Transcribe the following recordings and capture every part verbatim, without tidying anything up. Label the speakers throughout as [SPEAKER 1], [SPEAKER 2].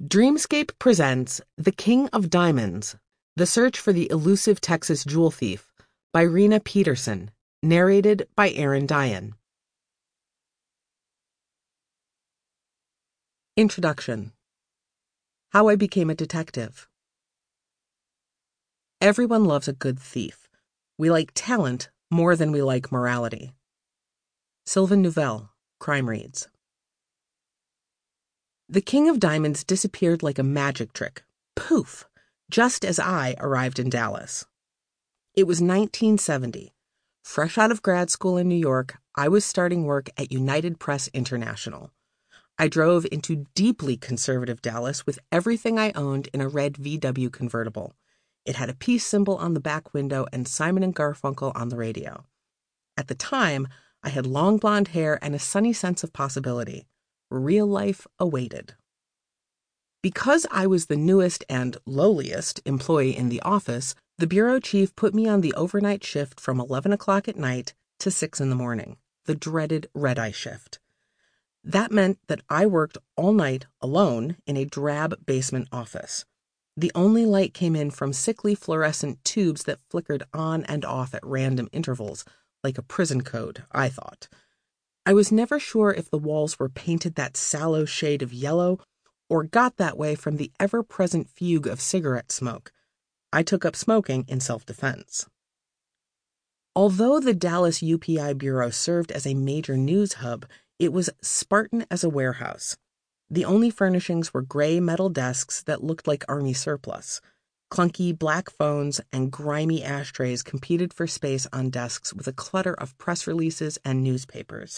[SPEAKER 1] Dreamscape presents The King of Diamonds, The Search for the Elusive Texas Jewel Thief by Rena Peterson, narrated by Aaron Diane. Introduction. How I Became a Detective. Everyone loves a good thief. We like talent more than we like morality. Sylvan Nouvelle, Crime Reads. The King of Diamonds disappeared like a magic trick. Poof! Just as I arrived in Dallas. It was nineteen seventy. Fresh out of grad school in New York, I was starting work at United Press International. I drove into deeply conservative Dallas with everything I owned in a red V W convertible. It had a peace symbol on the back window and Simon and Garfunkel on the radio. At the time, I had long blonde hair and a sunny sense of possibility. Real life awaited. Because I was the newest and lowliest employee in the office, the bureau chief put me on the overnight shift from eleven o'clock at night to six in the morning, the dreaded red-eye shift. That meant that I worked all night alone in a drab basement office. The only light came in from sickly fluorescent tubes that flickered on and off at random intervals, like a prison code, I thought. I was never sure if the walls were painted that sallow shade of yellow or got that way from the ever-present fugue of cigarette smoke. I took up smoking in self-defense. Although the Dallas U P I Bureau served as a major news hub, it was Spartan as a warehouse. The only furnishings were gray metal desks that looked like army surplus. Clunky black phones and grimy ashtrays competed for space on desks with a clutter of press releases and newspapers.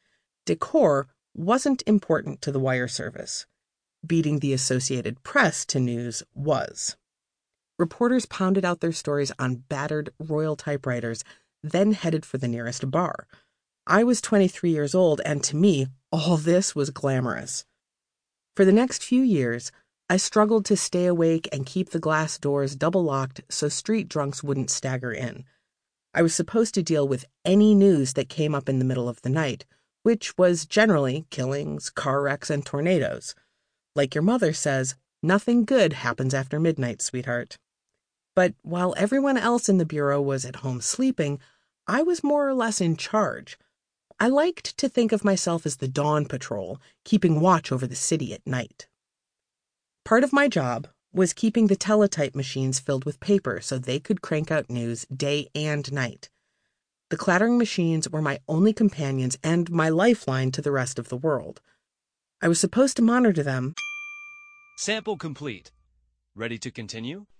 [SPEAKER 1] Decor wasn't important to the wire service. Beating the Associated Press to news was. Reporters pounded out their stories on battered Royal typewriters, then headed for the nearest bar. I was twenty-three years old, and to me, all this was glamorous. For the next few years, I struggled to stay awake and keep the glass doors double-locked so street drunks wouldn't stagger in. I was supposed to deal with any news that came up in the middle of the night, which was generally killings, car wrecks, and tornadoes. Like your mother says, nothing good happens after midnight, sweetheart. But while everyone else in the bureau was at home sleeping, I was more or less in charge. I liked to think of myself as the dawn patrol, keeping watch over the city at night. Part of my job was keeping the teletype machines filled with paper so they could crank out news day and night. The clattering machines were my only companions and my lifeline to the rest of the world. I was supposed to monitor them.
[SPEAKER 2] Sample complete. Ready to continue?